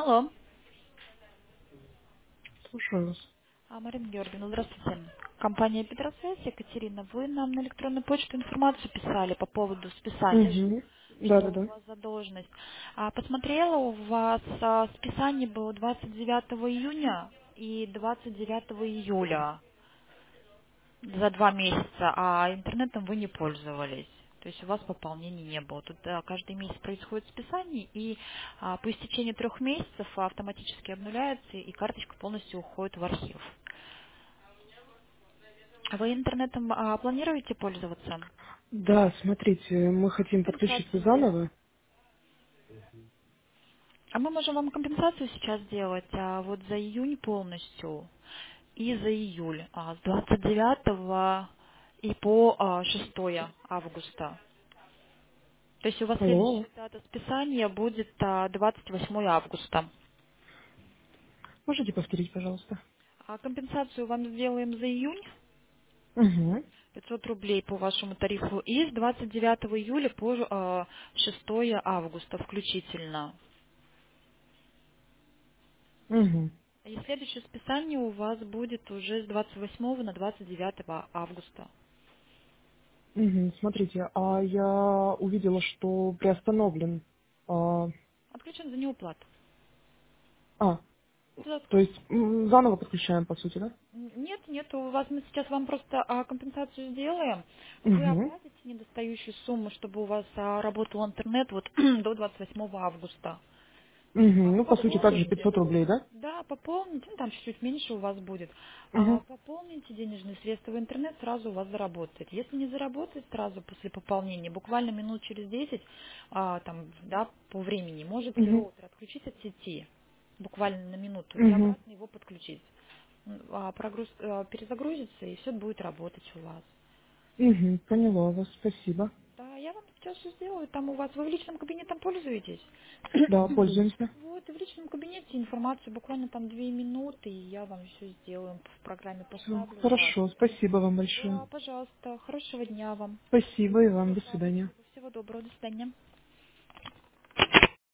Алло, Слушаю вас. Марина Георгиевна, здравствуйте. Компания Петросвязь, Екатерина, вы нам на электронную почту информацию писали по поводу списания, Угу. что у Да-да-да. вас задолженность. Посмотрела, у вас списание было 29 июня и 29 июля за 2 месяца, а интернетом вы не пользовались. То есть у вас пополнений не было. Тут каждый месяц происходит списание, и по истечении 3 месяцев автоматически обнуляется, и карточка полностью уходит в архив. А вы интернетом планируете пользоваться? Да, смотрите, мы хотим подключиться Компенсацию сделать. заново. А мы можем вам компенсацию сейчас сделать вот за июнь полностью и за июль, с 29 и по 6 августа. То есть у вас Алло. следующая дата списания будет 28 августа. Можете повторить, пожалуйста? А компенсацию вам сделаем за июнь, Угу. 500 рублей по вашему тарифу, и с 29 июля по 6 августа включительно. Угу. И следующее списание у вас будет уже с 28 на 29 августа. Угу. Смотрите, а я увидела, что приостановлен. А, Отключен за неуплату. а, Да. то есть заново подключаем, по сути, да? Нет, нет, у вас мы сейчас вам просто компенсацию сделаем. Вы Угу. оплатите недостающую сумму, чтобы у вас работал интернет вот до 28 августа. Угу. Ну, по сути, также Пополните. 500 рублей, да? Да, пополните, ну, там чуть-чуть меньше у вас будет. Угу. Пополните денежные средства в интернет, сразу у вас заработает. Если не заработает сразу после пополнения, буквально минут через 10, там, да, по времени, можете Угу. роутер отключить от сети, буквально на минуту, и Угу. обратно его подключить. Перезагрузится, и все будет работать у вас. Угу. Поняла вас, спасибо. Да, я вам сейчас все сделаю. Там у вас, вы в личном кабинете пользуетесь? Да, пользуемся. Вот, и в личном кабинете информацию буквально там 2 минуты, и я вам все сделаю, в программе Все, поставлю вас. хорошо, спасибо вам большое. Да, пожалуйста, хорошего дня вам. Спасибо и вам, до свидания. Всего доброго, до свидания.